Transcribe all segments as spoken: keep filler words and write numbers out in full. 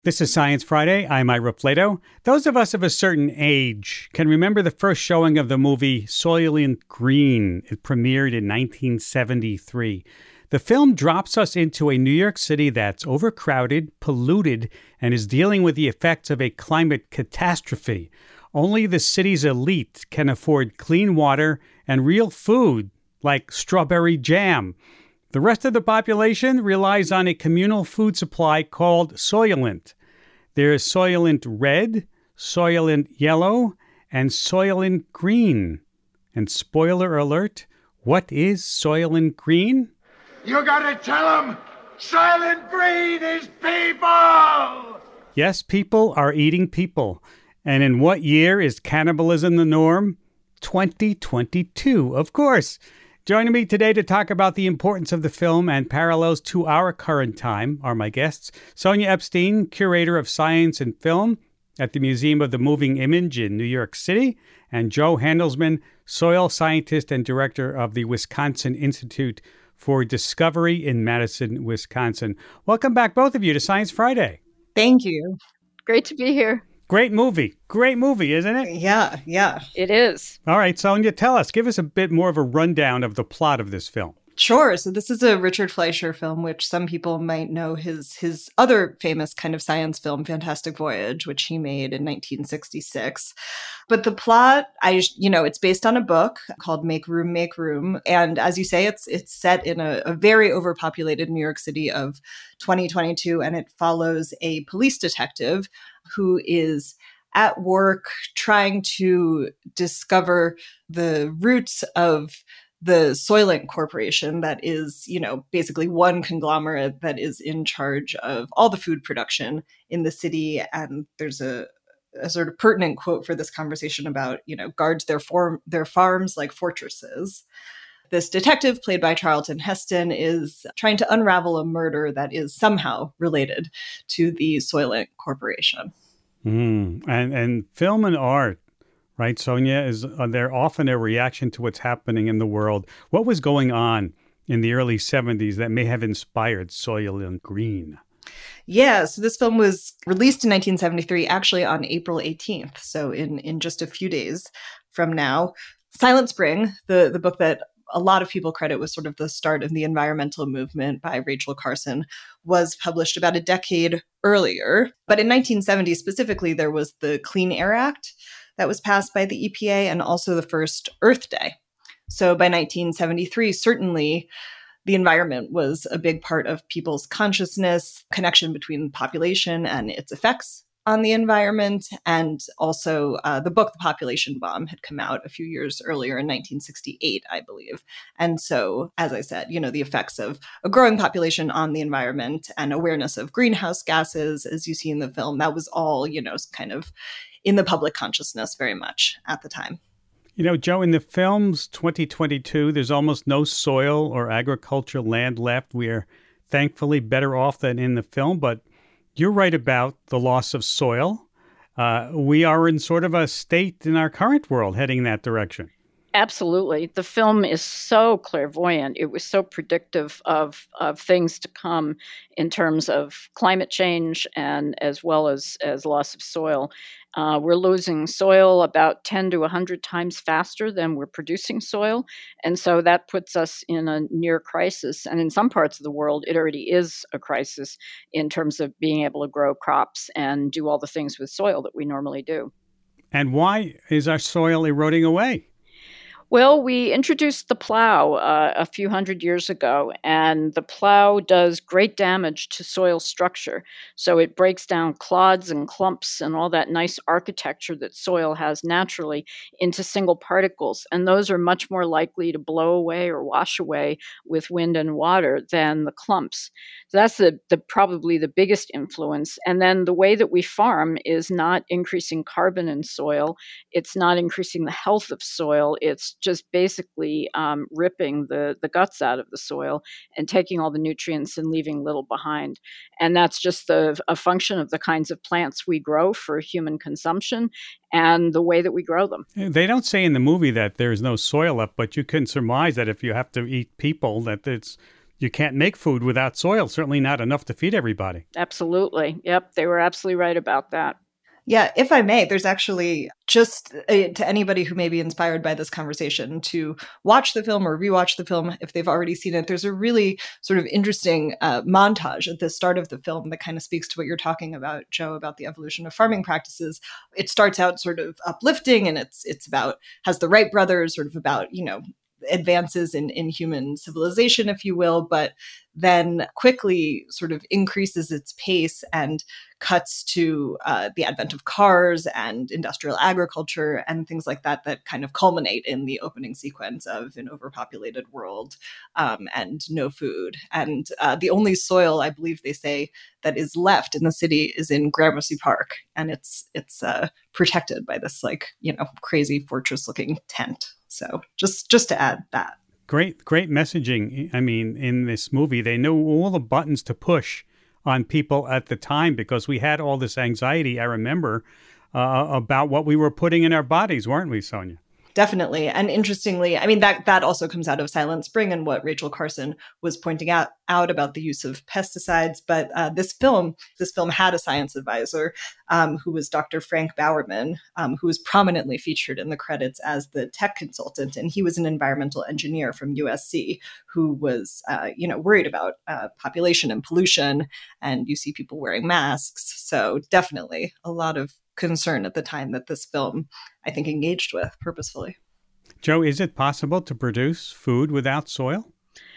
This is Science Friday. I'm Ira Flato. Those of us of a certain age can remember the first showing of the movie Soylent Green. It premiered in nineteen seventy-three. The film drops us into a New York City that's overcrowded, polluted, and is dealing with the effects of a climate catastrophe. Only the city's elite can afford clean water and real food, like strawberry jam. The rest of the population relies on a communal food supply called Soylent. There is Soylent Red, Soylent Yellow, and Soylent Green. And spoiler alert, what is Soylent Green? You gotta tell them, Soylent Green is people! Yes, people are eating people. And in what year is cannibalism the norm? twenty twenty-two, of course. Joining me today to talk about the importance of the film and parallels to our current time are my guests, Sonia Epstein, Curator of Science and Film at the Museum of the Moving Image in New York City, and Joe Handelsman, Soil Scientist and Director of the Wisconsin Institute for Discovery in Madison, Wisconsin. Welcome back, both of you, to Science Friday. Thank you. Great to be here. Great movie. Great movie, isn't it? Yeah, yeah. It is. All right, Sonia, tell us. Give us a bit more of a rundown of the plot of this film. Sure. So this is a Richard Fleischer film, which some people might know his his other famous kind of science film, Fantastic Voyage, which he made in nineteen sixty-six. But the plot, I you know, it's based on a book called Make Room, Make Room. And as you say, it's it's set in a, a very overpopulated New York City of twenty twenty-two, and it follows a police detective who is at work trying to discover the roots of the Soylent Corporation that is, you know, basically one conglomerate that is in charge of all the food production in the city. And there's a, a sort of pertinent quote for this conversation about, you know, guards their form their farms like fortresses. This detective, played by Charlton Heston, is trying to unravel a murder that is somehow related to the Soylent Corporation. Mm. And and film and art, right, Sonia, is uh, they're often a reaction to what's happening in the world. What was going on in the early seventies that may have inspired Soylent Green? Yeah, so this film was released in nineteen seventy-three, actually on April eighteenth, so in, in just a few days from now. Silent Spring, the, the book that a lot of people credit was sort of the start of the environmental movement by Rachel Carson, was published about a decade earlier. But in nineteen seventy specifically, there was the Clean Air Act that was passed by the E P A and also the first Earth Day. So by nineteen seventy-three, certainly the environment was a big part of people's consciousness, connection between population and its effects on the environment. And also uh, the book, The Population Bomb, had come out a few years earlier in nineteen sixty-eight, I believe. And so, as I said, you know, the effects of a growing population on the environment and awareness of greenhouse gases, as you see in the film, that was all, you know, kind of in the public consciousness very much at the time. You know, Joe, in the film's twenty twenty-two, there's almost no soil or agricultural land left. We are thankfully better off than in the film, but you're right about the loss of soil. Uh, we are in sort of a state in our current world heading in that direction. Absolutely. The film is so clairvoyant. It was so predictive of, of things to come in terms of climate change and as well as, as loss of soil. Uh, we're losing soil about ten to one hundred times faster than we're producing soil. And so that puts us in a near crisis. And in some parts of the world, it already is a crisis in terms of being able to grow crops and do all the things with soil that we normally do. And why is our soil eroding away? Well, we introduced the plow uh, a few hundred years ago, and the plow does great damage to soil structure. So it breaks down clods and clumps and all that nice architecture that soil has naturally into single particles. And those are much more likely to blow away or wash away with wind and water than the clumps. So that's the, the probably the biggest influence. And then the way that we farm is not increasing carbon in soil. It's not increasing the health of soil. It's just basically um, ripping the, the guts out of the soil and taking all the nutrients and leaving little behind. And that's just the, a function of the kinds of plants we grow for human consumption and the way that we grow them. They don't say in the movie that there's no soil up, but you can surmise that if you have to eat people, that it's you can't make food without soil, certainly not enough to feed everybody. Absolutely. Yep, they were absolutely right about that. Yeah, if I may, there's actually just uh, to anybody who may be inspired by this conversation to watch the film or rewatch the film if they've already seen it. There's a really sort of interesting uh, montage at the start of the film that kind of speaks to what you're talking about, Joe, about the evolution of farming practices. It starts out sort of uplifting, and it's it's about has the Wright brothers, sort of about, you know, advances in, in human civilization, if you will, but then quickly sort of increases its pace and cuts to uh, the advent of cars and industrial agriculture and things like that, that kind of culminate in the opening sequence of an overpopulated world um, and no food. And uh, the only soil, I believe they say, that is left in the city is in Gramercy Park. And it's, it's uh, protected by this, like, you know, crazy fortress looking tent. So just, just to add that. Great, great messaging. I mean, in this movie, they know all the buttons to push on people at the time because we had all this anxiety, I remember, uh, about what we were putting in our bodies, weren't we, Sonia? Definitely. And interestingly, I mean, that that also comes out of Silent Spring and what Rachel Carson was pointing out, out about the use of pesticides. But uh, this film, this film had a science advisor um, who was Doctor Frank Bowerman, um, who was prominently featured in the credits as the tech consultant. And he was an environmental engineer from U S C who was, uh, you know, worried about uh, population and pollution. And you see people wearing masks. So definitely a lot of concern at the time that this film, I think, engaged with purposefully. Joe, is it possible to produce food without soil?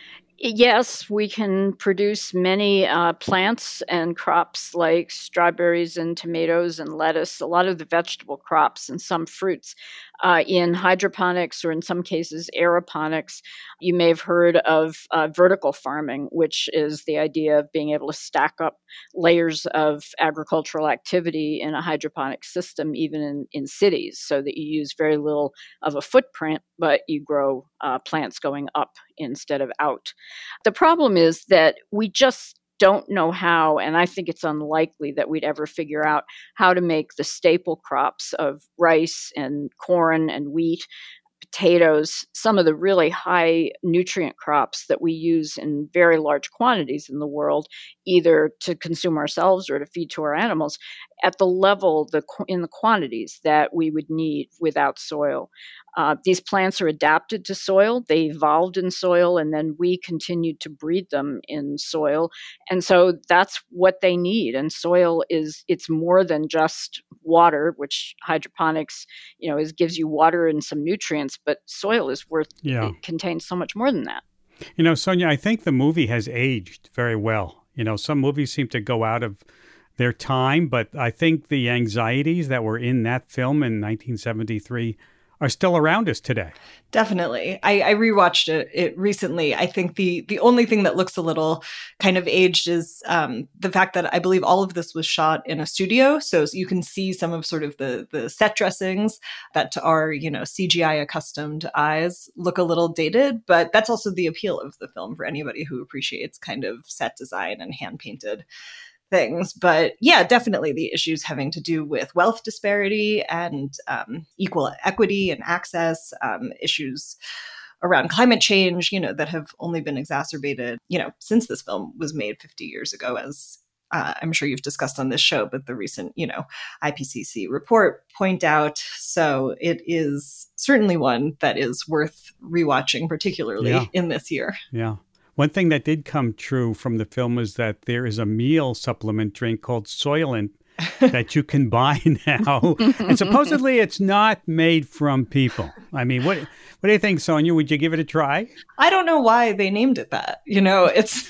Yes, we can produce many uh, plants and crops like strawberries and tomatoes and lettuce, a lot of the vegetable crops and some fruits uh, in hydroponics or in some cases aeroponics. You may have heard of uh, vertical farming, which is the idea of being able to stack up layers of agricultural activity in a hydroponic system, even in, in cities, so that you use very little of a footprint, but you grow uh, plants going up instead of out. The problem is that we just don't know how, and I think it's unlikely that we'd ever figure out how to make the staple crops of rice and corn and wheat, potatoes, some of the really high nutrient crops that we use in very large quantities in the world, either to consume ourselves or to feed to our animals, at the level, the in the quantities that we would need without soil. Uh, these plants are adapted to soil. They evolved in soil, and then we continued to breed them in soil. And so that's what they need. And soil is, it's more than just water, which hydroponics, you know, is gives you water and some nutrients, but soil is worth, yeah. It contains so much more than that. You know, Sonia, I think the movie has aged very well. You know, some movies seem to go out of their time, but I think the anxieties that were in that film in nineteen seventy-three are still around us today. Definitely. I, I rewatched it, it recently. I think the the only thing that looks a little kind of aged is um, the fact that I believe all of this was shot in a studio. So, so you can see some of sort of the, the set dressings that to our, you know, C G I accustomed eyes look a little dated, but that's also the appeal of the film for anybody who appreciates kind of set design and hand painted things. But yeah, definitely the issues having to do with wealth disparity and um, equal equity and access, um, issues around climate change, you know, that have only been exacerbated, you know, since this film was made fifty years ago, as uh, I'm sure you've discussed on this show, but the recent, you know, I P C C report point out. So it is certainly one that is worth rewatching, particularly yeah. in this year. Yeah. One thing that did come true from the film is that there is a meal supplement drink called Soylent that you can buy now. And supposedly it's not made from people. I mean, what what do you think, Sonia? Would you give it a try? I don't know why they named it that. You know, it's...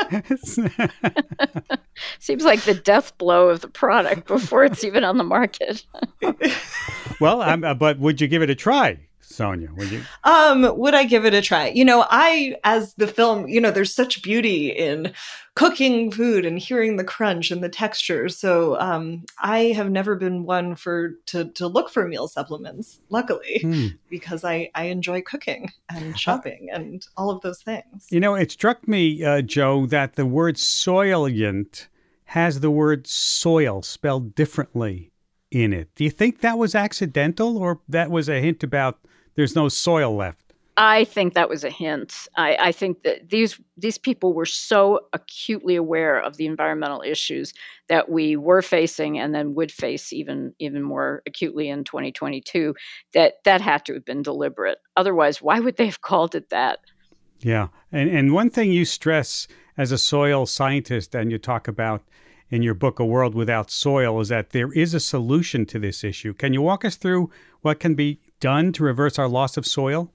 Seems like the death blow of the product before it's even on the market. Well, um, uh, but would you give it a try? Sonia, would you? Um, would I give it a try? You know, I, as the film, you know, there's such beauty in cooking food and hearing the crunch and the texture. So um, I have never been one for to to look for meal supplements, luckily, hmm. because I, I enjoy cooking and shopping uh, and all of those things. You know, it struck me, uh, Joe, that the word Soylent has the word soil spelled differently in it. Do you think that was accidental, or that was a hint about there's no soil left? I think that was a hint. I, I think that these these people were so acutely aware of the environmental issues that we were facing and then would face even even more acutely in twenty twenty-two, that that had to have been deliberate. Otherwise, why would they have called it that? Yeah. And, and one thing you stress as a soil scientist, and you talk about in your book, A World Without Soil, is that there is a solution to this issue. Can you walk us through what can be done to reverse our loss of soil?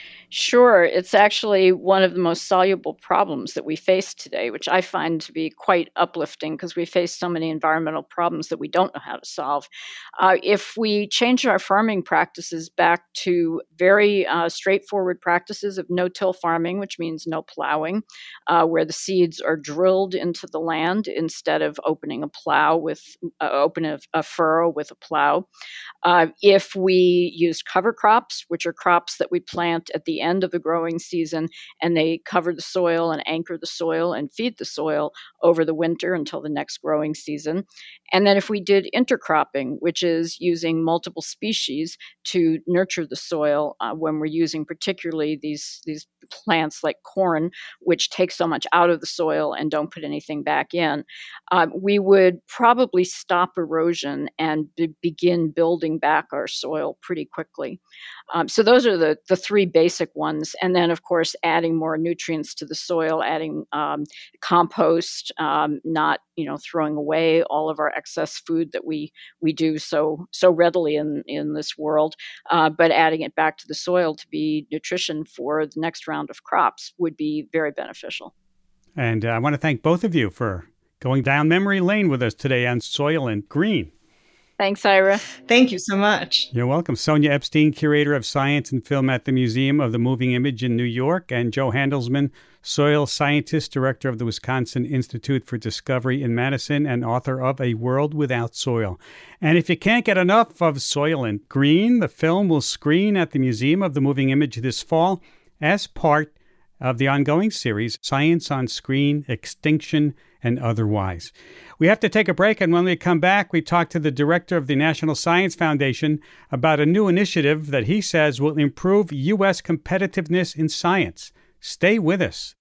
Sure. It's actually one of the most soluble problems that we face today, which I find to be quite uplifting because we face so many environmental problems that we don't know how to solve. Uh, if we change our farming practices back to very uh, straightforward practices of no-till farming, which means no plowing, uh, where the seeds are drilled into the land instead of opening a plow with uh, open a, a furrow with a plow. Uh, if we used cover crops, which are crops that we plant at the end of the growing season, and they cover the soil and anchor the soil and feed the soil over the winter until the next growing season. And then if we did intercropping, which is using multiple species to nurture the soil uh, when we're using particularly these, these plants like corn, which take so much out of the soil and don't put anything back in, uh, we would probably stop erosion and be- begin building back our soil pretty quickly. Um, so those are the, the three basic ones. And then, of course, adding more nutrients to the soil, adding um, compost, um, not you know throwing away all of our excess food that we we do so so readily in, in this world, uh, but adding it back to the soil to be nutrition for the next round of crops would be very beneficial. And uh, I want to thank both of you for going down memory lane with us today on Soylent Green. Thanks, Ira. Thank you so much. You're welcome. Sonia Epstein, Curator of Science and Film at the Museum of the Moving Image in New York, and Joe Handelsman, Soil Scientist, Director of the Wisconsin Institute for Discovery in Madison, and author of A World Without Soil. And if you can't get enough of Soylent Green, the film will screen at the Museum of the Moving Image this fall as part of the ongoing series, Science on Screen, Extinction and Otherwise. We have to take a break, and when we come back, we talk to the director of the National Science Foundation about a new initiative that he says will improve U S competitiveness in science. Stay with us.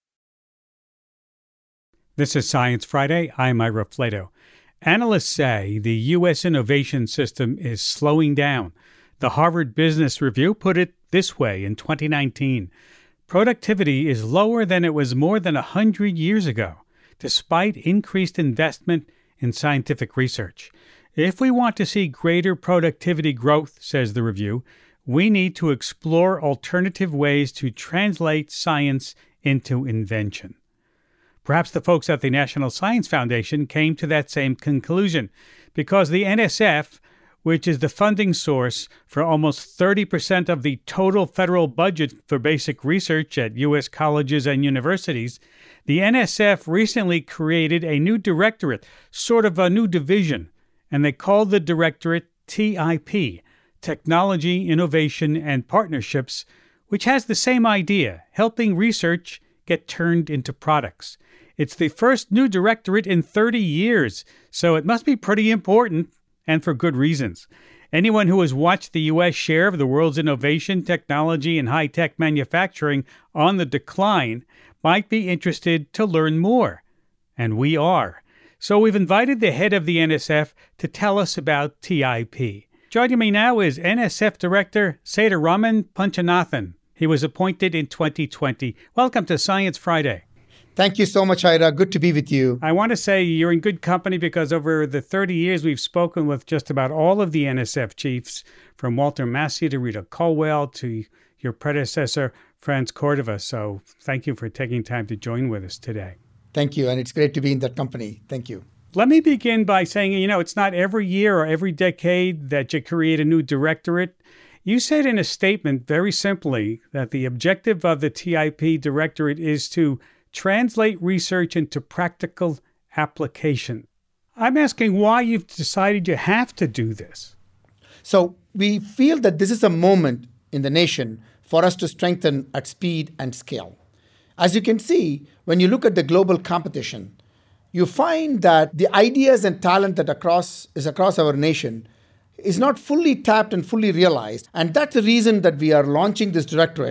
This is Science Friday. I'm Ira Flato. Analysts say the U S innovation system is slowing down. The Harvard Business Review put it this way in twenty nineteen. Productivity is lower than it was more than one hundred years ago, despite increased investment in scientific research. If we want to see greater productivity growth, says the review, we need to explore alternative ways to translate science into invention. Perhaps the folks at the National Science Foundation came to that same conclusion, because the N S F, which is the funding source for almost thirty percent of the total federal budget for basic research at U S colleges and universities, the N S F recently created a new directorate, sort of a new division, and they called the directorate T I P, Technology, Innovation, and Partnerships, which has the same idea, helping research get turned into products. It's the first new directorate in thirty years, so it must be pretty important, and for good reasons. Anyone who has watched the U S share of the world's innovation, technology, and high-tech manufacturing on the decline might be interested to learn more. And we are. So we've invited the head of the N S F to tell us about T I P. Joining me now is N S F Director Sethuraman Punchanathan. He was appointed in twenty twenty. Welcome to Science Friday. Thank you so much, Ira. Good to be with you. I want to say you're in good company because over the thirty years we've spoken with just about all of the N S F chiefs, from Walter Massey to Rita Colwell to your predecessor, Franz Cordova. So thank you for taking time to join with us today. Thank you, and it's great to be in that company. Thank you. Let me begin by saying, you know, it's not every year or every decade that you create a new directorate. You said in a statement very simply that the objective of the T I P directorate is to translate research into practical application. I'm asking why you've decided you have to do this. So we feel that this is a moment in the nation for us to strengthen at speed and scale. As you can see, when you look at the global competition, you find that the ideas and talent that across is across our nation is not fully tapped and fully realized. And that's the reason that we are launching this directorate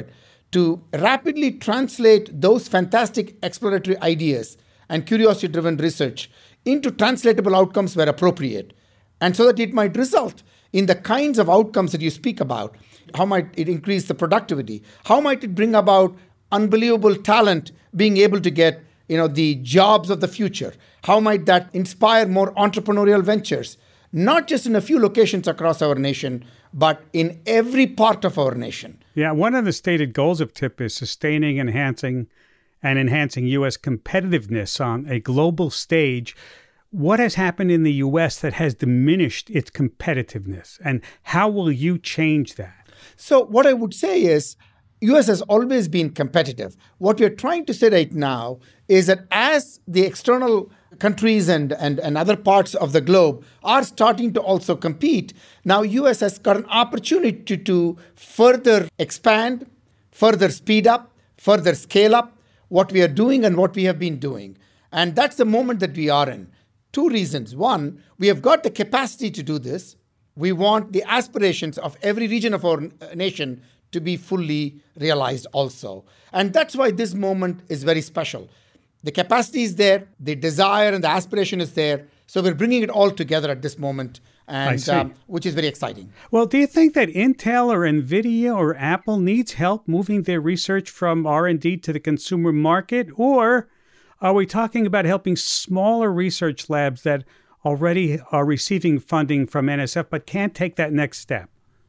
to rapidly translate those fantastic exploratory ideas and curiosity-driven research into translatable outcomes where appropriate, and so that it might result in the kinds of outcomes that you speak about. How might it increase the productivity? How might it bring about unbelievable talent being able to get, you know, the jobs of the future? How might that inspire more entrepreneurial ventures, not just in a few locations across our nation, but in every part of our nation? Yeah, one of the stated goals of T I P is sustaining, enhancing, and enhancing U S competitiveness on a global stage. What has happened in the U S that has diminished its competitiveness, and how will you change that? So what I would say is, U S has always been competitive. What we're trying to say right now is that as the external countries and, and, and other parts of the globe are starting to also compete, now U S has got an opportunity to, to further expand, further speed up, further scale up what we are doing and what we have been doing. And that's the moment that we are in. Two reasons. One, we have got the capacity to do this. We want the aspirations of every region of our nation to be fully realized also. And that's why this moment is very special. The capacity is there, the desire and the aspiration is there. So we're bringing it all together at this moment, and um, which is very exciting. Well, do you think that Intel or NVIDIA or Apple needs help moving their research from R and D to the consumer market? Or are we talking about helping smaller research labs that already are receiving funding from N S F but can't take that next step?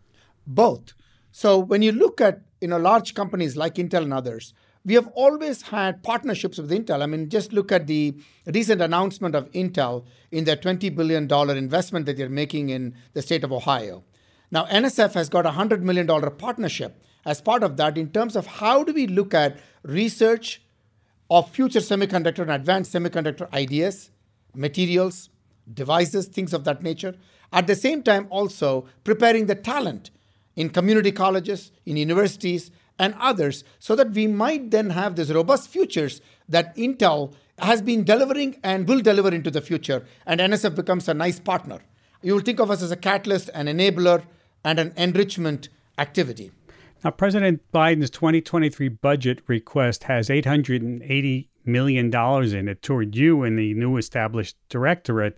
Both. So when you look at, you know, large companies like Intel and others, we have always had partnerships with Intel. I mean, just look at the recent announcement of Intel in their twenty billion dollars investment that they're making in the state of Ohio. Now, N S F has got a one hundred million dollars partnership as part of that in terms of how do we look at research of future semiconductor and advanced semiconductor ideas, materials, devices, things of that nature. At the same time, also preparing the talent in community colleges, in universities, and others, so that we might then have these robust futures that Intel has been delivering and will deliver into the future, and N S F becomes a nice partner. You will think of us as a catalyst, an enabler, and an enrichment activity. Now, President Biden's twenty twenty-three budget request has eight hundred eighty million dollars in it toward you and the new established directorate.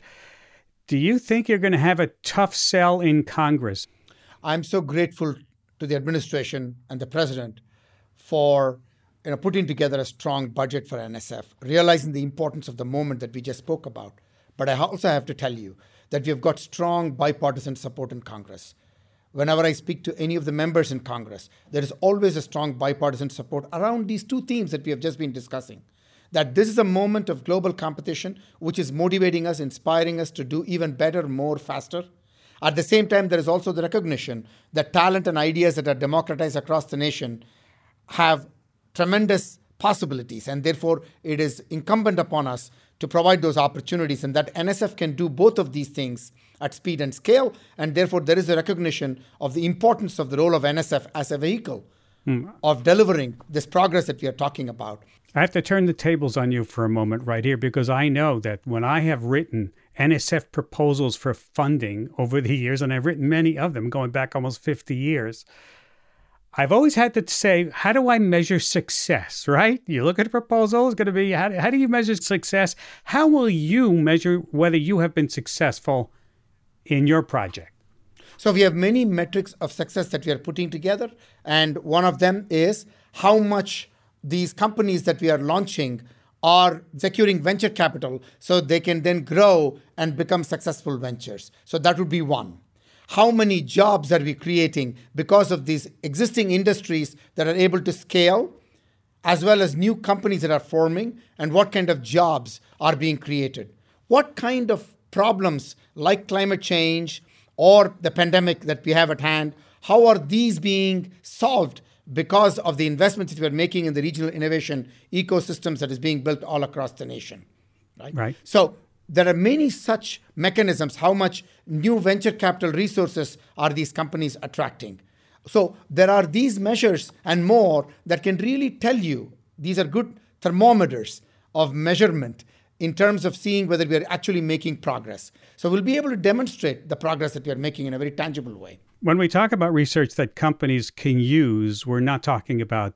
Do you think you're going to have a tough sell in Congress? I'm so grateful to the administration and the president for, you know, putting together a strong budget for N S F, realizing the importance of the moment that we just spoke about. But I also have to tell you that we have got strong bipartisan support in Congress. Whenever I speak to any of the members in Congress, there is always a strong bipartisan support around these two themes that we have just been discussing. That this is a moment of global competition, which is motivating us, inspiring us to do even better, more, faster. At the same time, there is also the recognition that talent and ideas that are democratized across the nation have tremendous possibilities, and therefore it is incumbent upon us to provide those opportunities, and that N S F can do both of these things at speed and scale, and therefore there is a recognition of the importance of the role of N S F as a vehicle mm. of delivering this progress that we are talking about. I have to turn the tables on you for a moment right here, because I know that when I have written N S F proposals for funding over the years, and I've written many of them going back almost fifty years, I've always had to say, how do I measure success, right? You look at a proposal, it's going to be, how, how do you measure success? How will you measure whether you have been successful in your project? So we have many metrics of success that we are putting together, and one of them is how much these companies that we are launching are securing venture capital so they can then grow and become successful ventures. So that would be one. How many jobs are we creating because of these existing industries that are able to scale, as well as new companies that are forming, and what kind of jobs are being created? What kind of problems like climate change or the pandemic that we have at hand, how are these being solved because of the investments that we're making in the regional innovation ecosystems that is being built all across the nation, right? Right. So there are many such mechanisms. How much new venture capital resources are these companies attracting? So there are these measures and more that can really tell you, these are good thermometers of measurement in terms of seeing whether we are actually making progress. So we'll be able to demonstrate the progress that we are making in a very tangible way. When we talk about research that companies can use, we're not talking about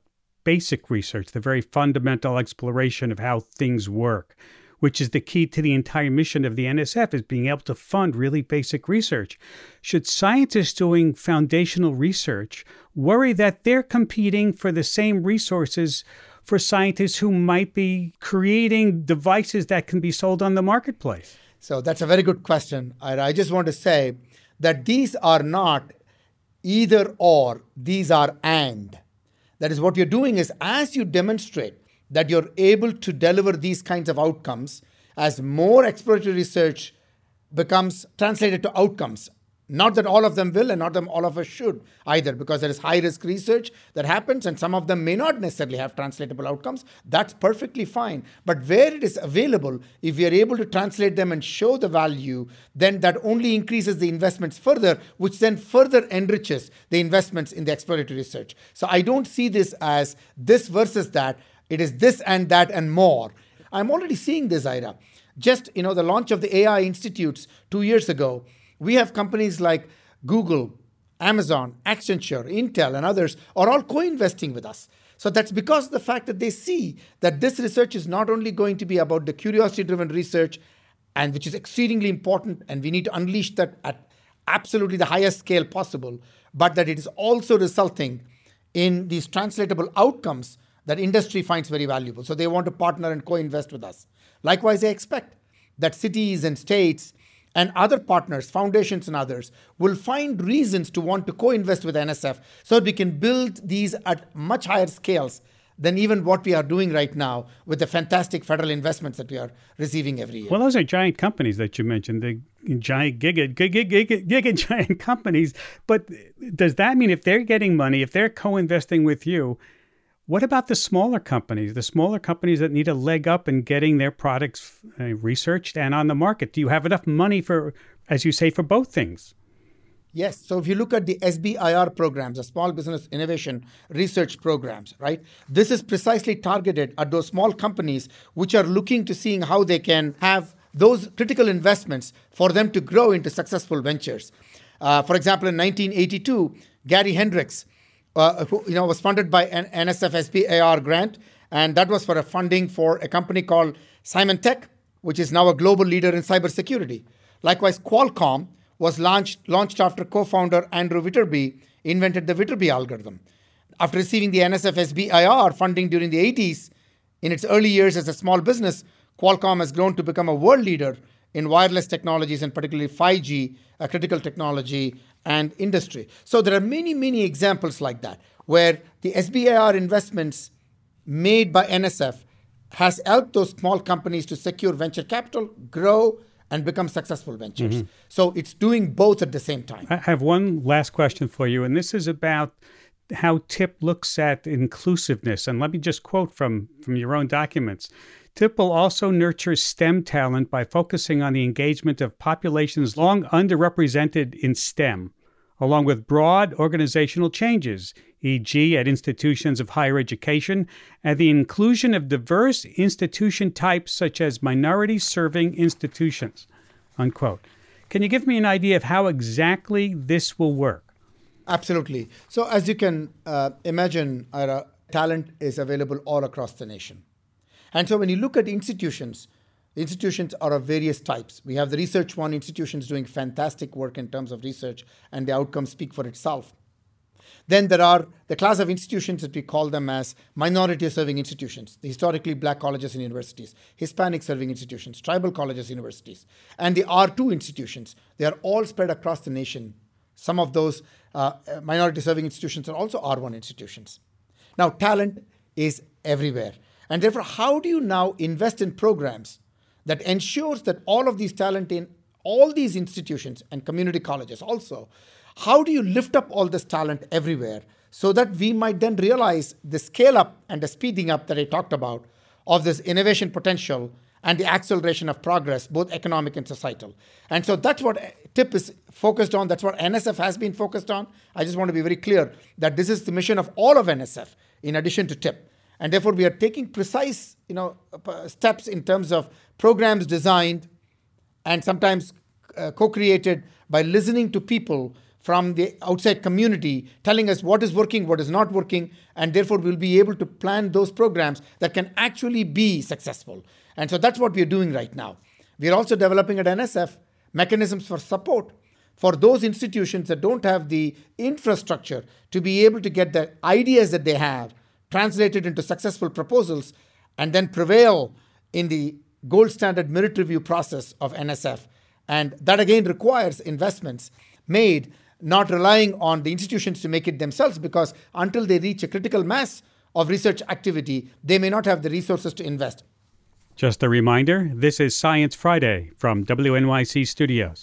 basic research, the very fundamental exploration of how things work, which is the key to the entire mission of the N S F, is being able to fund really basic research. Should scientists doing foundational research worry that they're competing for the same resources for scientists who might be creating devices that can be sold on the marketplace? So that's a very good question. I, I just want to say that these are not either or, these are and. That is, what you're doing is, as you demonstrate that you're able to deliver these kinds of outcomes, as more exploratory research becomes translated to outcomes. Not that all of them will, and not that all of us should either, because there is high-risk research that happens, and some of them may not necessarily have translatable outcomes. That's perfectly fine. But where it is available, if we are able to translate them and show the value, then that only increases the investments further, which then further enriches the investments in the exploratory research. So I don't see this as this versus that. It is this and that and more. I'm already seeing this, Ira. Just, you know, the launch of the A I institutes two years ago, we have companies like Google, Amazon, Accenture, Intel, and others are all co-investing with us. So that's because of the fact that they see that this research is not only going to be about the curiosity-driven research, and which is exceedingly important, and we need to unleash that at absolutely the highest scale possible, but that it is also resulting in these translatable outcomes that industry finds very valuable. So they want to partner and co-invest with us. Likewise, they expect that cities and states and other partners, foundations and others, will find reasons to want to co-invest with N S F so that we can build these at much higher scales than even what we are doing right now with the fantastic federal investments that we are receiving every year. Well, those are giant companies that you mentioned, the giant giga, giga, giga, giga giant companies. But does that mean if they're getting money, if they're co-investing with you, what about the smaller companies, the smaller companies that need a leg up in getting their products uh, researched and on the market? Do you have enough money for, as you say, for both things? Yes. So if you look at the S B I R programs, the Small Business Innovation Research Programs, right? This is precisely targeted at those small companies which are looking to seeing how they can have those critical investments for them to grow into successful ventures. Uh, for example, in nineteen eighty-two, Gary Hendricks, Uh, who, you know, was funded by an N S F S B I R grant, and that was for a funding for a company called Symantec, which is now a global leader in cybersecurity. Likewise, Qualcomm was launched launched after co-founder Andrew Witterby invented the Witterby algorithm. After receiving the N S F S B I R funding during the eighties, in its early years as a small business, Qualcomm has grown to become a world leader in wireless technologies, and particularly five G, a critical technology, and industry. So there are many, many examples like that, where the S B I R investments made by N S F has helped those small companies to secure venture capital, grow, and become successful ventures. Mm-hmm. So it's doing both at the same time. I have one last question for you, and this is about how TIP looks at inclusiveness. And let me just quote from, from your own documents. TIP will also nurture STEM talent by focusing on the engagement of populations long underrepresented in STEM, along with broad organizational changes, for example at institutions of higher education, and the inclusion of diverse institution types such as minority-serving institutions, unquote. Can you give me an idea of how exactly this will work? Absolutely. So as you can uh, imagine, Ira, talent is available all across the nation. And so when you look at institutions, institutions are of various types. We have the Research One institutions doing fantastic work in terms of research, and the outcomes speak for itself. Then there are the class of institutions that we call them as minority-serving institutions, the historically black colleges and universities, Hispanic-serving institutions, tribal colleges and universities, and the R two institutions. They are all spread across the nation. Some of those uh, minority-serving institutions are also R one institutions. Now, talent is everywhere. And therefore, how do you now invest in programs that ensures that all of these talent in all these institutions and community colleges also, how do you lift up all this talent everywhere so that we might then realize the scale up and the speeding up that I talked about of this innovation potential and the acceleration of progress, both economic and societal. And so that's what TIP is focused on. That's what N S F has been focused on. I just want to be very clear that this is the mission of all of N S F in addition to TIP. And therefore, we are taking precise, you know, steps in terms of programs designed and sometimes uh, co-created by listening to people from the outside community telling us what is working, what is not working, and therefore we'll be able to plan those programs that can actually be successful. And so that's what we're doing right now. We're also developing at N S F mechanisms for support for those institutions that don't have the infrastructure to be able to get the ideas that they have translated into successful proposals and then prevail in the gold standard merit review process of N S F. And that again requires investments made, not relying on the institutions to make it themselves, because until they reach a critical mass of research activity, they may not have the resources to invest. Just a reminder, this is Science Friday from W N Y C Studios.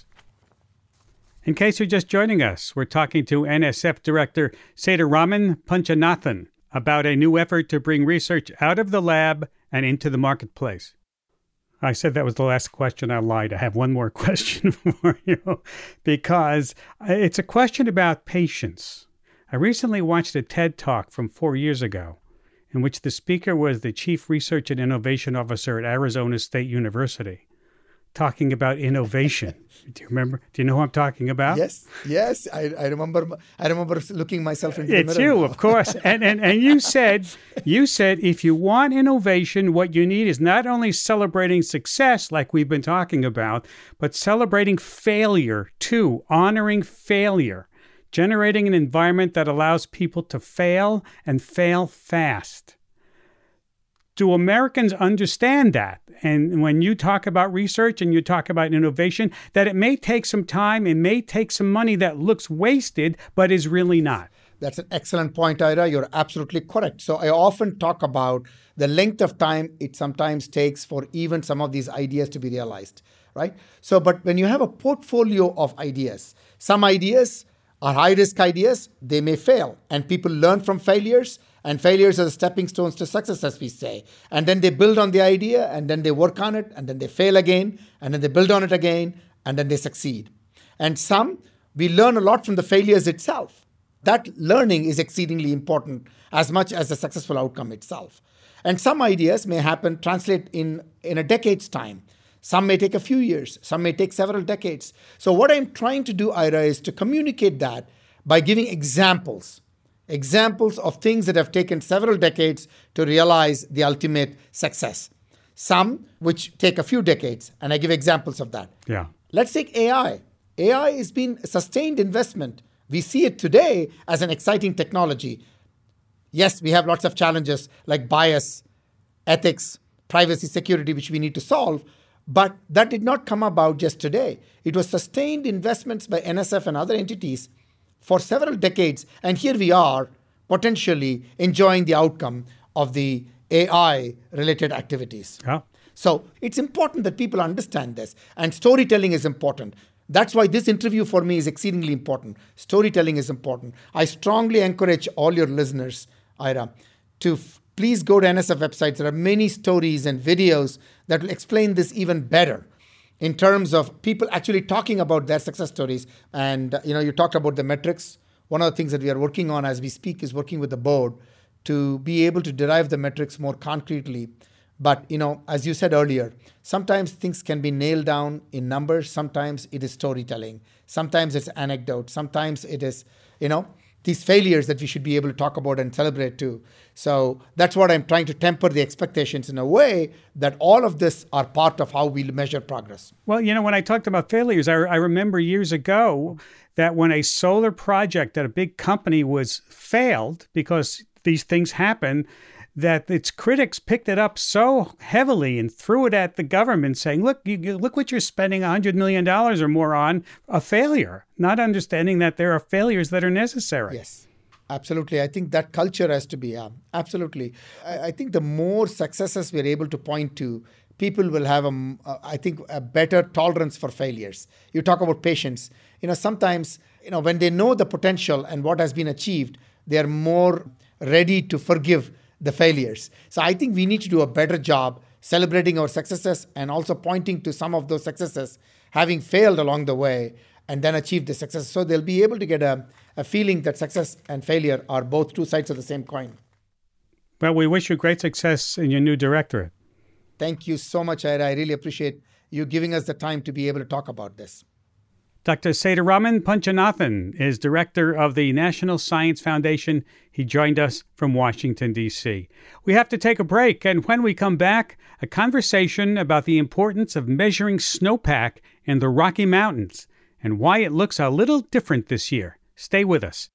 In case you're just joining us, we're talking to N S F Director Sethuraman Punchanathan about a new effort to bring research out of the lab and into the marketplace. I said that was the last question. I lied. I have one more question for you because it's a question about patience. I recently watched a TED Talk from four years ago in which the speaker was the Chief Research and Innovation Officer at Arizona State University, talking about innovation. Do you remember? Do you know who I'm talking about? Yes, yes. I, I remember. I remember looking myself into the mirror. It's you, of course. And, and and you said, you said, if you want innovation, what you need is not only celebrating success, like we've been talking about, but celebrating failure too, honoring failure, generating an environment that allows people to fail and fail fast. Do Americans understand that? And when you talk about research and you talk about innovation, that it may take some time, it may take some money that looks wasted, but is really not. That's an excellent point, Ira. You're absolutely correct. So I often talk about the length of time it sometimes takes for even some of these ideas to be realized, right? So, but when you have a portfolio of ideas, some ideas are high-risk ideas, they may fail, and people learn from failures. And failures are the stepping stones to success, as we say. And then they build on the idea, and then they work on it, and then they fail again, and then they build on it again, and then they succeed. And some, we learn a lot from the failures itself. That learning is exceedingly important as much as the successful outcome itself. And some ideas may happen, translate in, in a decade's time. Some may take a few years. Some may take several decades. So what I'm trying to do, Ira, is to communicate that by giving examples. Examples of things that have taken several decades to realize the ultimate success. Some which take a few decades, and I give examples of that. Yeah. Let's take A I. A I has been a sustained investment. We see it today as an exciting technology. Yes, we have lots of challenges like bias, ethics, privacy, security, which we need to solve. But that did not come about just today. It was sustained investments by N S F and other entities for several decades, and here we are potentially enjoying the outcome of the A I-related activities. Yeah. So it's important that people understand this, and storytelling is important. That's why this interview for me is exceedingly important. Storytelling is important. I strongly encourage all your listeners, Ira, to f- please go to N S F websites. There are many stories and videos that will explain this even better, in terms of people actually talking about their success stories. And, uh, you know, you talked about the metrics. One of the things that we are working on as we speak is working with the board to be able to derive the metrics more concretely. But, you know, as you said earlier, sometimes things can be nailed down in numbers. Sometimes it is storytelling. Sometimes it's anecdote. Sometimes it is, you know, these failures that we should be able to talk about and celebrate too. So that's what I'm trying to temper the expectations in a way that all of this are part of how we measure progress. Well, you know, when I talked about failures, I, I remember years ago that when a solar project at a big company was failed, because these things happen, that its critics picked it up so heavily and threw it at the government saying, look, you, look what you're spending one hundred million dollars or more on, a failure, not understanding that there are failures that are necessary. Yes, absolutely. I think that culture has to be, yeah, absolutely. I, I think the more successes we're able to point to, people will have, a, I think, a better tolerance for failures. You talk about patience. You know, sometimes, you know, when they know the potential and what has been achieved, they're more ready to forgive the failures. So I think we need to do a better job celebrating our successes and also pointing to some of those successes having failed along the way and then achieve the success. So they'll be able to get a, a feeling that success and failure are both two sides of the same coin. Well, we wish you great success in your new directorate. Thank you so much, Ira. I really appreciate you giving us the time to be able to talk about this. Doctor Sethuraman Punchanathan is director of the National Science Foundation. He joined us from Washington, D C. We have to take a break, and when we come back, a conversation about the importance of measuring snowpack in the Rocky Mountains and why it looks a little different this year. Stay with us.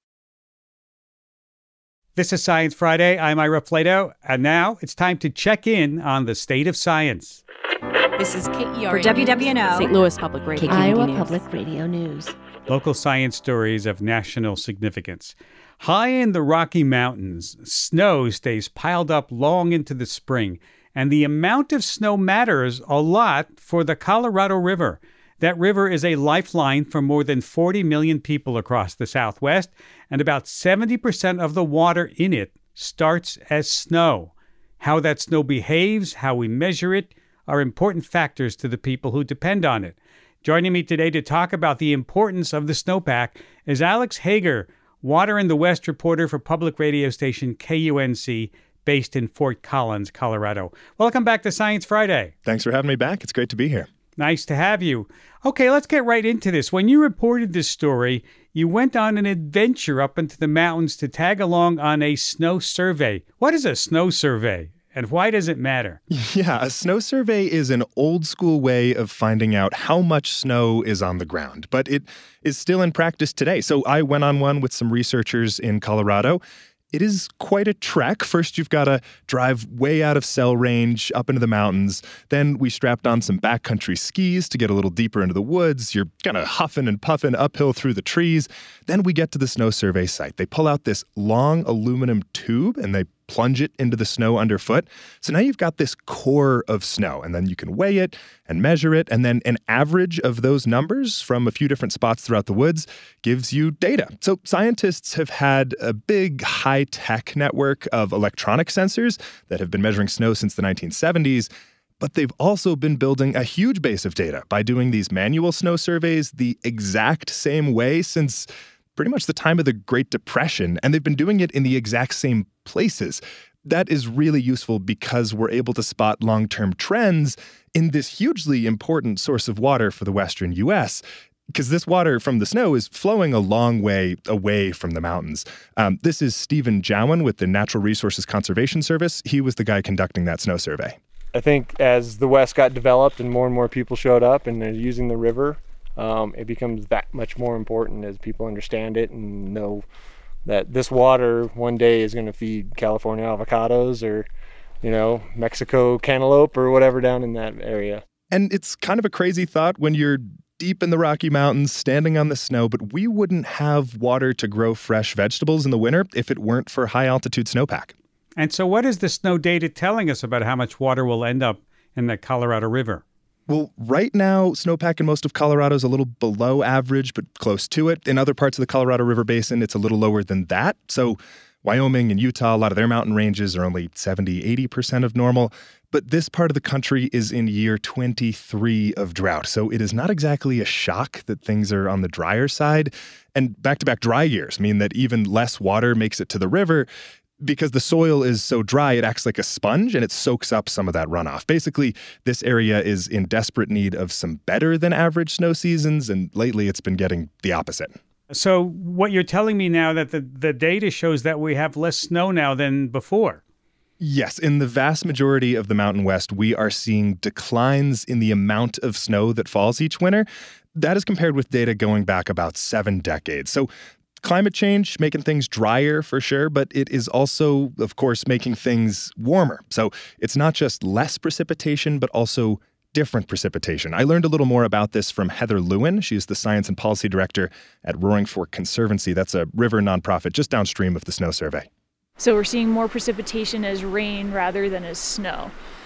This is Science Friday. I'm Ira Flato, and now it's time to check in on the state of science. This is K E R for W W N O, Saint Louis Public Radio, Iowa News. Public Radio News. Local science stories of national significance. High in the Rocky Mountains, snow stays piled up long into the spring, and the amount of snow matters a lot for the Colorado River. That river is a lifeline for more than forty million people across the Southwest, and about seventy percent of the water in it starts as snow. How that snow behaves, how we measure it, are important factors to the people who depend on it. Joining me today to talk about the importance of the snowpack is Alex Hager, Water in the West reporter for public radio station K U N C, based in Fort Collins, Colorado. Welcome back to Science Friday. Thanks for having me back. It's great to be here. Nice to have you. Okay, let's get right into this. When you reported this story, you went on an adventure up into the mountains to tag along on a snow survey. What is a snow survey? And why does it matter? Yeah, a snow survey is an old school way of finding out how much snow is on the ground, but it is still in practice today. So I went on one with some researchers in Colorado. It is quite a trek. First, you've got to drive way out of cell range up into the mountains. Then we strapped on some backcountry skis to get a little deeper into the woods. You're kind of huffing and puffing uphill through the trees. Then we get to the snow survey site. They pull out this long aluminum tube and they plunge it into the snow underfoot. So now you've got this core of snow, and then you can weigh it and measure it, and then an average of those numbers from a few different spots throughout the woods gives you data. So scientists have had a big high-tech network of electronic sensors that have been measuring snow since the nineteen seventies, but they've also been building a huge base of data by doing these manual snow surveys the exact same way since pretty much the time of the Great Depression, and they've been doing it in the exact same places. That is really useful because we're able to spot long-term trends in this hugely important source of water for the western U S, because this water from the snow is flowing a long way away from the mountains. Um, this is Stephen Jowan with the Natural Resources Conservation Service. He was the guy conducting that snow survey. I think as the West got developed and more and more people showed up and they're using the river, Um, it becomes that much more important as people understand it and know that this water one day is going to feed California avocados or, you know, Mexico cantaloupe or whatever down in that area. And it's kind of a crazy thought when you're deep in the Rocky Mountains, standing on the snow, but we wouldn't have water to grow fresh vegetables in the winter if it weren't for high-altitude snowpack. And so what is the snow data telling us about how much water will end up in the Colorado River? Well, right now, snowpack in most of Colorado is a little below average, but close to it. In other parts of the Colorado River Basin, it's a little lower than that. So Wyoming and Utah, a lot of their mountain ranges are only seventy, eighty percent of normal. But this part of the country is in year twenty-three of drought. So it is not exactly a shock that things are on the drier side. And back-to-back dry years mean that even less water makes it to the river. Because the soil is so dry, it acts like a sponge and it soaks up some of that runoff. Basically, this area is in desperate need of some better than average snow seasons, and lately it's been getting the opposite. So what you're telling me now that the, the data shows that we have less snow now than before? Yes, in the vast majority of the Mountain West, we are seeing declines in the amount of snow that falls each winter. That is compared with data going back about seven decades. So climate change making things drier for sure, but it is also, of course, making things warmer. So it's not just less precipitation, but also different precipitation. I learned a little more about this from Heather Lewin. She's the Science and Policy Director at Roaring Fork Conservancy. That's a river nonprofit just downstream of the snow survey. So we're seeing more precipitation as rain rather than as snow.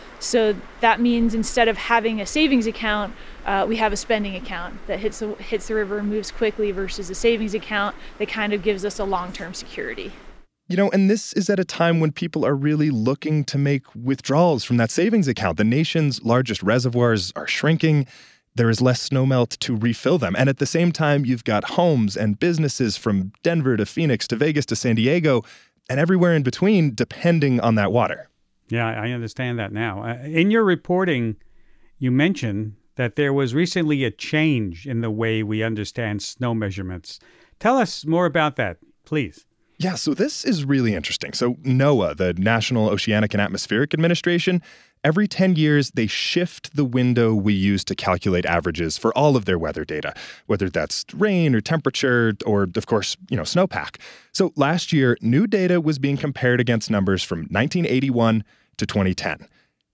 So that means instead of having a savings account, uh, we have a spending account that hits the, hits the river and moves quickly versus a savings account that kind of gives us a long-term security. You know, and this is at a time when people are really looking to make withdrawals from that savings account. The nation's largest reservoirs are shrinking. There is less snowmelt to refill them. And at the same time, you've got homes and businesses from Denver to Phoenix to Vegas to San Diego and everywhere in between depending on that water. Yeah, I understand that now. Uh, in your reporting, you mentioned that there was recently a change in the way we understand snow measurements. Tell us more about that, please. Yeah, so this is really interesting. So NOAA, the National Oceanic and Atmospheric Administration, every ten years, they shift the window we use to calculate averages for all of their weather data, whether that's rain or temperature or, of course, you know, snowpack. So last year, new data was being compared against numbers from nineteen eighty-one to twenty ten.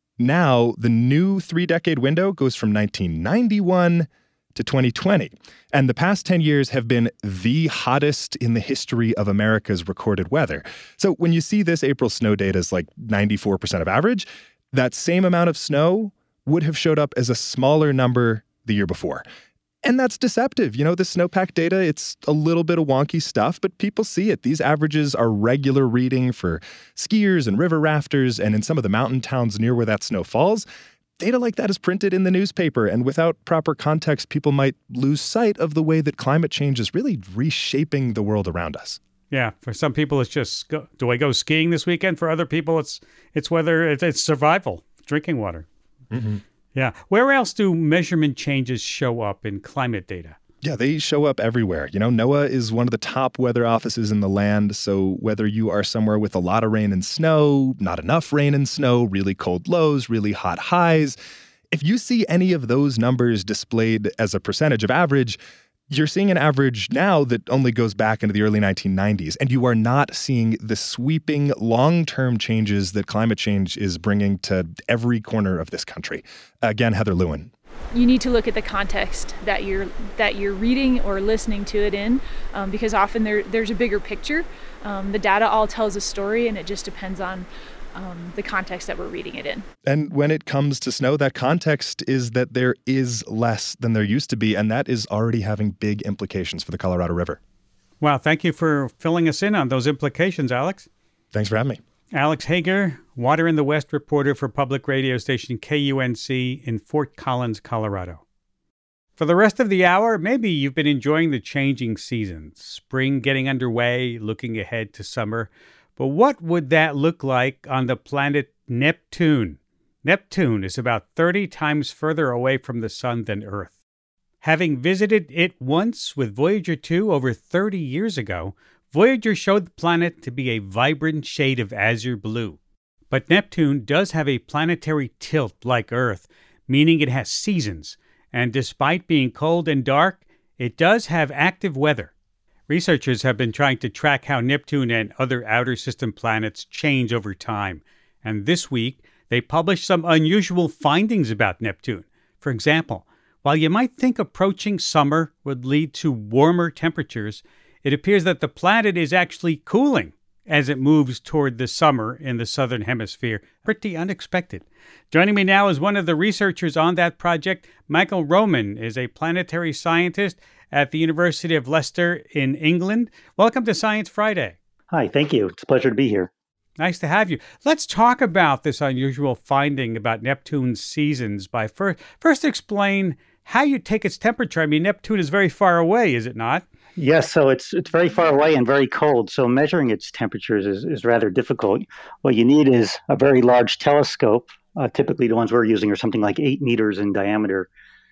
Now, the new three-decade window goes from nineteen ninety-one to twenty twenty. And the past ten years have been the hottest in the history of America's recorded weather. So when you see this April snow data is like ninety-four percent of average, that same amount of snow would have showed up as a smaller number the year before. And that's deceptive. You know, the snowpack data, it's a little bit of wonky stuff, but people see it. These averages are regular reading for skiers and river rafters, and in some of the mountain towns near where that snow falls, data like that is printed in the newspaper, and without proper context, people might lose sight of the way that climate change is really reshaping the world around us. Yeah, for some people, it's just, go, do I go skiing this weekend? For other people, it's it's whether it's, it's survival, drinking water. Mm-hmm. Yeah. Where else do measurement changes show up in climate data? Yeah, they show up everywhere. You know, NOAA is one of the top weather offices in the land. So whether you are somewhere with a lot of rain and snow, not enough rain and snow, really cold lows, really hot highs, if you see any of those numbers displayed as a percentage of average, you're seeing an average now that only goes back into the early nineteen nineties. And you are not seeing the sweeping long-term changes that climate change is bringing to every corner of this country. Again, Heather Lewin. You need to look at the context that you're that you're reading or listening to it in, um, because often there there's a bigger picture. Um, the data all tells a story, and it just depends on um, the context that we're reading it in. And when it comes to snow, that context is that there is less than there used to be, and that is already having big implications for the Colorado River. Wow, thank you for filling us in on those implications, Alex. Thanks for having me. Alex Hager, Water in the West reporter for public radio station K U N C in Fort Collins, Colorado. For the rest of the hour, maybe you've been enjoying the changing seasons, spring getting underway, looking ahead to summer. But what would that look like on the planet Neptune? Neptune is about thirty times further away from the sun than Earth. Having visited it once with Voyager two over thirty years ago, Voyager showed the planet to be a vibrant shade of azure blue. But Neptune does have a planetary tilt like Earth, meaning it has seasons, and despite being cold and dark, it does have active weather. Researchers have been trying to track how Neptune and other outer system planets change over time, and this week they published some unusual findings about Neptune. For example, while you might think approaching summer would lead to warmer temperatures, it appears that the planet is actually cooling as it moves toward the summer in the southern hemisphere. Pretty unexpected. Joining me now is one of the researchers on that project. Michael Roman is a planetary scientist at the University of Leicester in England. Welcome to Science Friday. Hi, thank you. It's a pleasure to be here. Nice to have you. Let's talk about this unusual finding about Neptune's seasons by first, first explain how you take its temperature. I mean, Neptune is very far away, is it not? Yes, so it's it's very far away and very cold, so measuring its temperatures is, is rather difficult. What you need is a very large telescope. Uh, typically the ones we're using are something like eight meters in diameter,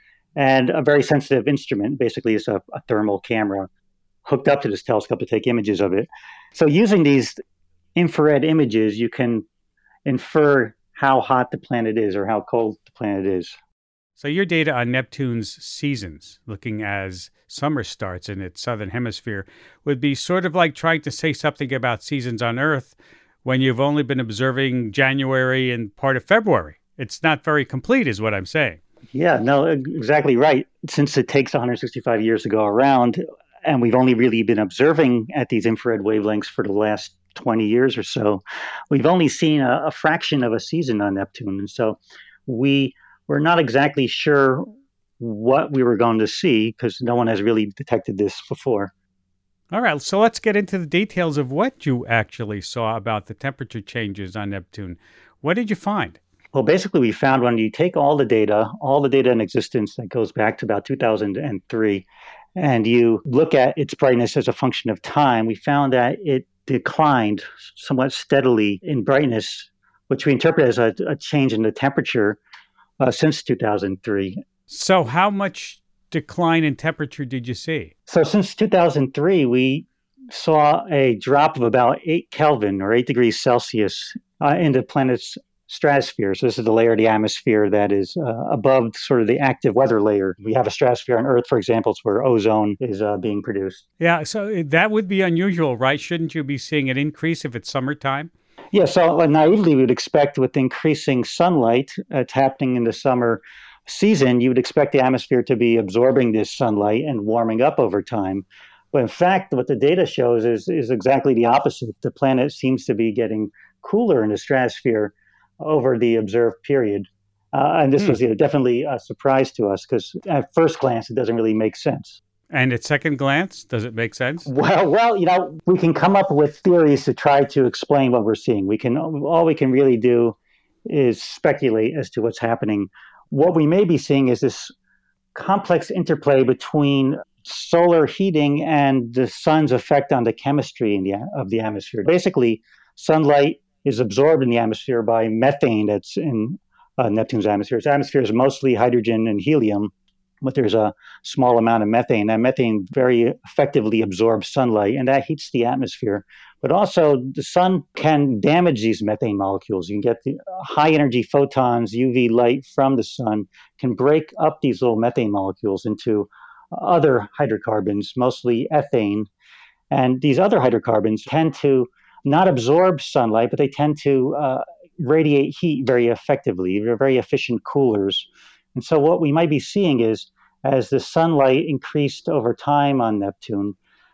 and a very sensitive instrument. Basically, it's a, a thermal camera hooked up to this telescope to take images of it. So using these infrared images, you can infer how hot the planet is or how cold the planet is. So your data on Neptune's seasons, looking as summer starts in its southern hemisphere, would be sort of like trying to say something about seasons on Earth when you've only been observing January and part of February. It's not very complete, is what I'm saying. Yeah, no, exactly right. Since it takes one hundred sixty-five years to go around, and we've only really been observing at these infrared wavelengths for the last twenty years or so, we've only seen a, a fraction of a season on Neptune. And so we... We're not exactly sure what we were going to see because no one has really detected this before. All right, so let's get into the details of what you actually saw about the temperature changes on Neptune. What did you find? Well, basically, we found when you take all the data, all the data in existence that goes back to about two thousand three, and you look at its brightness as a function of time, we found that it declined somewhat steadily in brightness, which we interpret as a, a change in the temperature Uh, since two thousand three. So how much decline in temperature did you see? So since two thousand three, we saw a drop of about eight Kelvin or eight degrees Celsius uh, in the planet's stratosphere. So this is the layer of the atmosphere that is uh, above sort of the active weather layer. We have a stratosphere on Earth, for example, it's where ozone is uh, being produced. Yeah, so that would be unusual, right? Shouldn't you be seeing an increase if it's summertime? Yeah, so uh, naively we would expect with increasing sunlight, uh, it's happening in the summer season, you would expect the atmosphere to be absorbing this sunlight and warming up over time. But in fact, what the data shows is, is exactly the opposite. The planet seems to be getting cooler in the stratosphere over the observed period. Uh, and this hmm. was you know, definitely a surprise to us because at first glance, it doesn't really make sense. And at second glance, does it make sense? Well, well, you know, we can come up with theories to try to explain what we're seeing. We can all we can really do is speculate as to what's happening. What we may be seeing is this complex interplay between solar heating and the sun's effect on the chemistry in the, of the atmosphere. Basically, sunlight is absorbed in the atmosphere by methane that's in uh, Neptune's atmosphere. Its atmosphere is mostly hydrogen and helium, but there's a small amount of methane. That methane very effectively absorbs sunlight, and that heats the atmosphere. But also, the sun can damage these methane molecules. You can get the high-energy photons, U V light from the sun, can break up these little methane molecules into other hydrocarbons, mostly ethane. And these other hydrocarbons tend to not absorb sunlight, but they tend to uh, radiate heat very effectively. They're very efficient coolers. And so what we might be seeing is, as the sunlight increased over time on Neptune,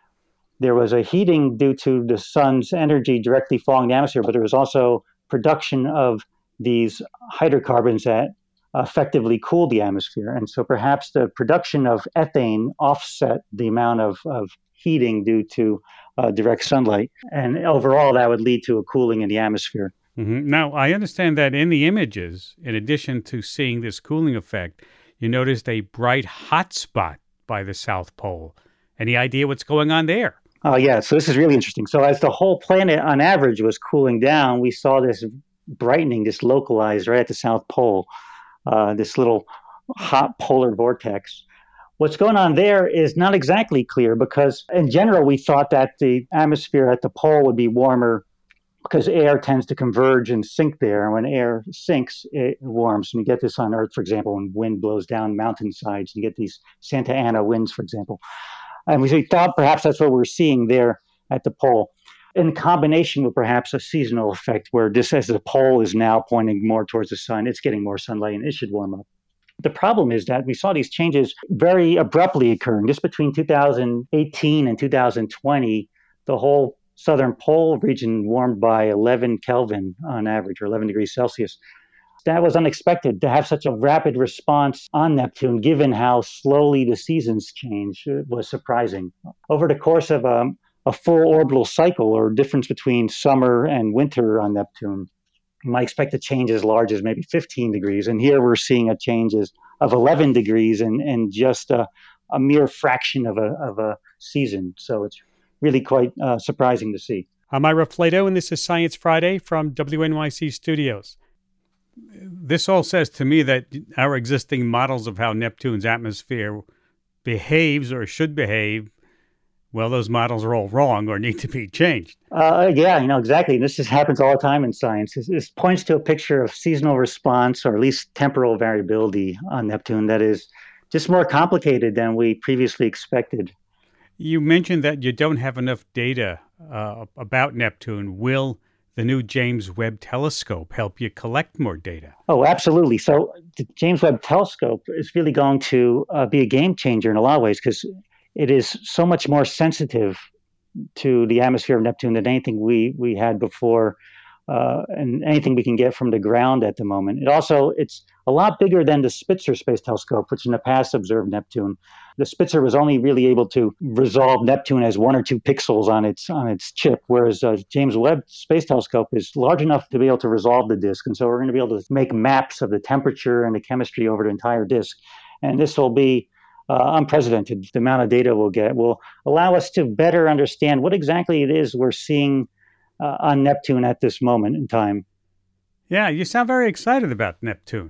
there was a heating due to the sun's energy directly falling in the atmosphere, but there was also production of these hydrocarbons that effectively cooled the atmosphere. And so perhaps the production of ethane offset the amount of, of heating due to uh, direct sunlight. And overall, that would lead to a cooling in the atmosphere. Mm-hmm. Now, I understand that in the images, in addition to seeing this cooling effect, you noticed a bright hot spot by the South Pole. Any idea what's going on there? Oh, yeah. So this is really interesting. So as the whole planet on average was cooling down, we saw this brightening, this localized right at the South Pole, uh, this little hot polar vortex. What's going on there is not exactly clear because in general, we thought that the atmosphere at the pole would be warmer because air tends to converge and sink there. And when air sinks, it warms. And you get this on Earth, for example, when wind blows down mountainsides. You get these Santa Ana winds, for example. And we thought perhaps that's what we're seeing there at the pole, in combination with perhaps a seasonal effect where this, as the pole is now pointing more towards the sun, it's getting more sunlight and it should warm up. The problem is that we saw these changes very abruptly occurring. Just between two thousand eighteen and two thousand twenty, the whole southern pole region warmed by eleven Kelvin on average, or eleven degrees Celsius. That was unexpected to have such a rapid response on Neptune, given how slowly the seasons change. It was surprising. Over the course of a, a full orbital cycle, or difference between summer and winter on Neptune, you might expect a change as large as maybe fifteen degrees. And here we're seeing a change of eleven degrees in, in just a, a mere fraction of a, of a season. So it's really quite uh, surprising to see. I'm Ira Flato, and this is Science Friday from W N Y C Studios. This all says to me that our existing models of how Neptune's atmosphere behaves or should behave, well, those models are all wrong or need to be changed. Uh, yeah, you know, exactly. This is, happens all the time in science. This, this points to a picture of seasonal response, or at least temporal variability on Neptune, that is just more complicated than we previously expected. You mentioned that you don't have enough data uh, about Neptune. Will the new James Webb Telescope help you collect more data? Oh, absolutely. So the James Webb Telescope is really going to uh, be a game changer in a lot of ways, because it is so much more sensitive to the atmosphere of Neptune than anything we, we had before, uh, and anything we can get from the ground at the moment. It also, it's a lot bigger than the Spitzer Space Telescope, which in the past observed Neptune. The Spitzer was only really able to resolve Neptune as one or two pixels on its on its chip, whereas uh, James Webb Space Telescope is large enough to be able to resolve the disk. And so we're going to be able to make maps of the temperature and the chemistry over the entire disk. And this will be uh, unprecedented. The amount of data we'll get will allow us to better understand what exactly it is we're seeing uh, on Neptune at this moment in time. Yeah, you sound very excited about Neptune.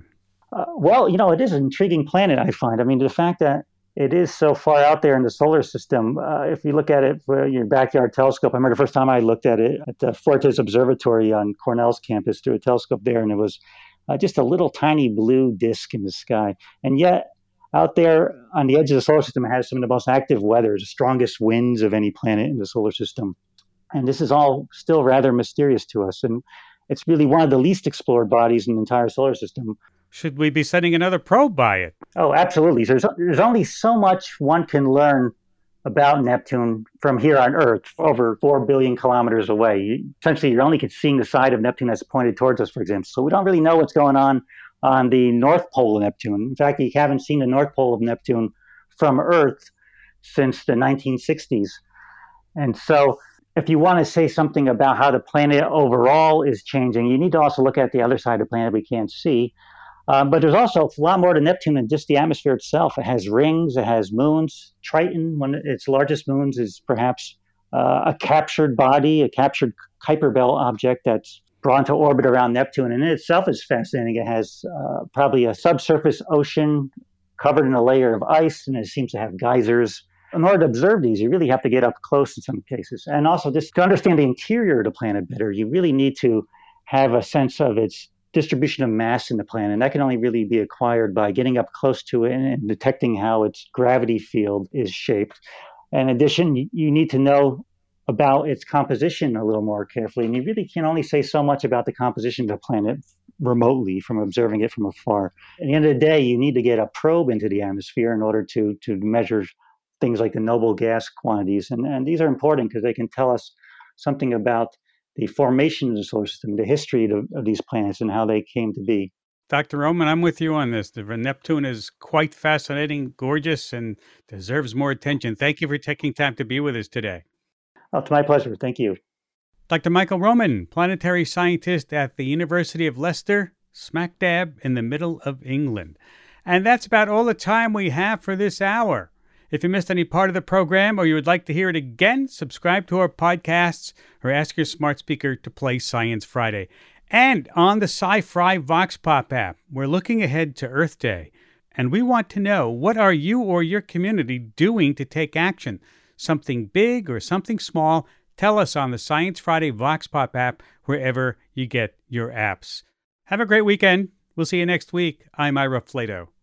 Uh, well, you know, it is an intriguing planet, I find. I mean, the fact that it is so far out there in the solar system, uh, if you look at it with your backyard telescope, I remember the first time I looked at it at the Fortes Observatory on Cornell's campus through a telescope there, and it was uh, just a little tiny blue disk in the sky. And yet, out there on the edge of the solar system, it has some of the most active weather, the strongest winds of any planet in the solar system. And this is all still rather mysterious to us. And it's really one of the least explored bodies in the entire solar system. Should we be sending another probe by it? Oh, absolutely. There's there's only so much one can learn about Neptune from here on Earth, over four billion kilometers away. You, essentially, you're only seeing the side of Neptune that's pointed towards us, for example. So we don't really know what's going on on the North Pole of Neptune. In fact, you haven't seen the North Pole of Neptune from Earth since the nineteen sixties. And so if you want to say something about how the planet overall is changing, you need to also look at the other side of the planet we can't see. Um, but there's also a lot more to Neptune than just the atmosphere itself. It has rings, it has moons. Triton, one of its largest moons, is perhaps uh, a captured body, a captured Kuiper Belt object that's brought into orbit around Neptune. And in itself is fascinating. It has uh, probably a subsurface ocean covered in a layer of ice, and it seems to have geysers. In order to observe these, you really have to get up close in some cases. And also, just to understand the interior of the planet better, you really need to have a sense of its distribution of mass in the planet. And that can only really be acquired by getting up close to it and detecting how its gravity field is shaped. In addition, you need to know about its composition a little more carefully. And you really can only say so much about the composition of the planet remotely from observing it from afar. At the end of the day, you need to get a probe into the atmosphere in order to, to measure things like the noble gas quantities. And, and these are important because they can tell us something about the formation of the solar system, the history of, of these planets and how they came to be. Doctor Roman, I'm with you on this. The Neptune is quite fascinating, gorgeous, and deserves more attention. Thank you for taking time to be with us today. Oh, it's my pleasure. Thank you. Doctor Michael Roman, planetary scientist at the University of Leicester, smack dab in the middle of England. And that's about all the time we have for this hour. If you missed any part of the program or you would like to hear it again, subscribe to our podcasts or ask your smart speaker to play Science Friday. And on the Sci-Fi Vox Pop app, we're looking ahead to Earth Day. And we want to know, what are you or your community doing to take action? Something big or something small? Tell us on the Science Friday Vox Pop app, wherever you get your apps. Have a great weekend. We'll see you next week. I'm Ira Flato.